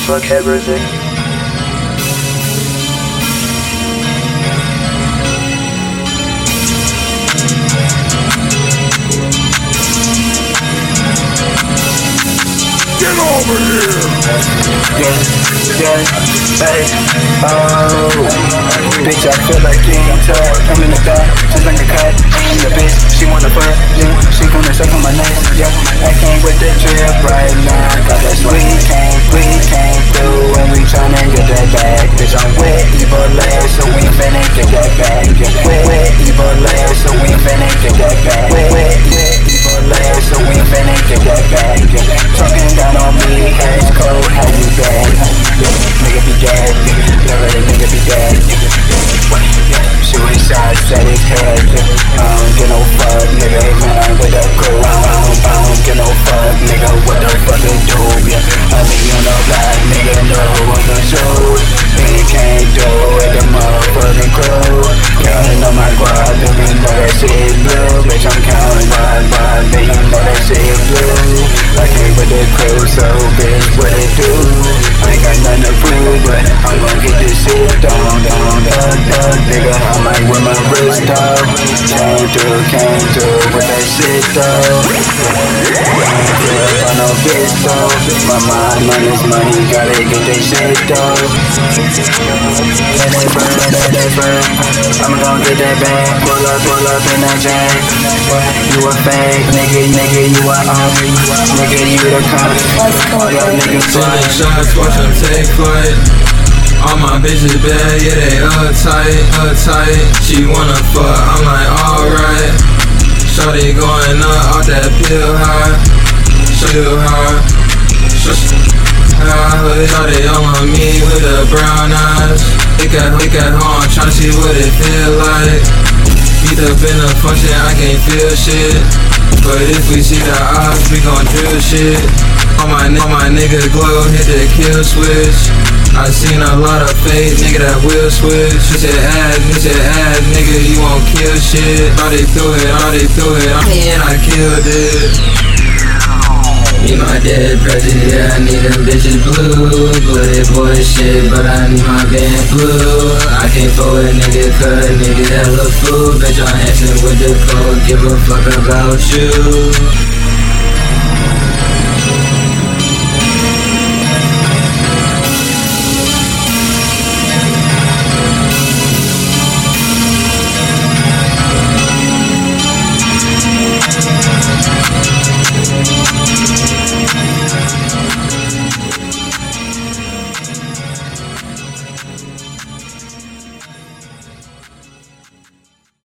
fuck everything. Get over here! Yeah, hey, oh. Bitch, I feel like King Tut. I'm in the back, just like a cut. I'm the bitch, she wanna fuck, yeah. She gonna suck on my neck, yeah. I came with the drip right now, got that we came through, and we tryna get that bag. Bitch, I'm with evil legs, so we finna get that bag. With evil legs, so we finna get that bag. With evil legs, so we finna get that bag. Talking down on me, it's cold, how you bad? Nigga be dead, never the nigga be dead. Shooting shots at his head, I don't get no fuck, nigga, man, with a crew. I don't get no fuck, nigga, what the fuck it do? I be on the block, nigga, know what the shoot. He can't do it, the motherfucking crew. Counting on my quad, baby, you know that shit blue. Bitch, I'm counting my quad, baby, you know that shit blue. I came with the crew, so bitch, what it do? I ain't got nothing to prove, but I'm gon' get this shit done, nigga, I might wear my wrist though. Came through with that shit though. I know bitch though. My mind on this money, gotta get this shit though. Let it burn, I'ma gon' get that bag. Pull up in that jack. You a fake, nigga, you a nigga, you the con. Y'all niggas sending shots, watch them take flight. All my bitches bad, yeah, they uptight. She wanna fuck, I'm like, alright. Shawty going up off that pill high. Shawty on me with the brown eyes. Look at home, tryna see what it feel like. Beat up in the function, I can't feel shit. But if we see the odds, we gon' drill shit. All my niggas glow, hit the kill switch. I seen a lot of fake nigga that will switch. She said ass, nigga, you won't kill shit. All they threw it, and I killed it. Me my dead president, I need them bitches blue. Blooded boy shit, but I need my band blue. I can't for a nigga, cause nigga hella fool. Bitch, I'm asking with the code, give a fuck about you.